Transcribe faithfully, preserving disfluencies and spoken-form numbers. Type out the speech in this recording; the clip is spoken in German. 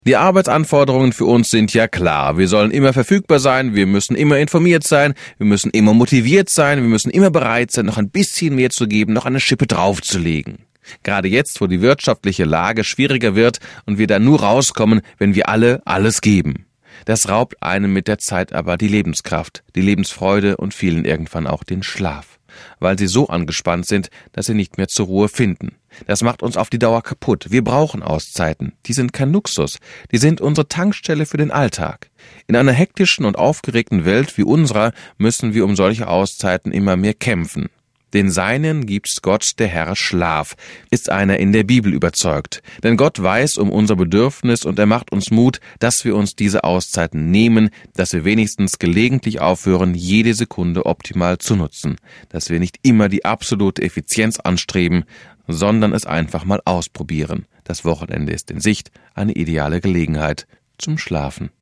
Die Arbeitsanforderungen für uns sind ja klar. Wir sollen immer verfügbar sein, wir müssen immer informiert sein, wir müssen immer motiviert sein, wir müssen immer bereit sein, noch ein bisschen mehr zu geben, noch eine Schippe draufzulegen. Gerade jetzt, wo die wirtschaftliche Lage schwieriger wird und wir da nur rauskommen, wenn wir alle alles geben. Das raubt einem mit der Zeit aber die Lebenskraft, die Lebensfreude und vielen irgendwann auch den Schlaf, weil sie so angespannt sind, dass sie nicht mehr zur Ruhe finden. Das macht uns auf die Dauer kaputt. Wir brauchen Auszeiten. Die sind kein Luxus. Die sind unsere Tankstelle für den Alltag. In einer hektischen und aufgeregten Welt wie unserer müssen wir um solche Auszeiten immer mehr kämpfen. Den Seinen gibt's Gott, der Herr, Schlaf, ist einer in der Bibel überzeugt. Denn Gott weiß um unser Bedürfnis und er macht uns Mut, dass wir uns diese Auszeiten nehmen, dass wir wenigstens gelegentlich aufhören, jede Sekunde optimal zu nutzen, dass wir nicht immer die absolute Effizienz anstreben, sondern es einfach mal ausprobieren. Das Wochenende ist in Sicht, eine ideale Gelegenheit zum Schlafen.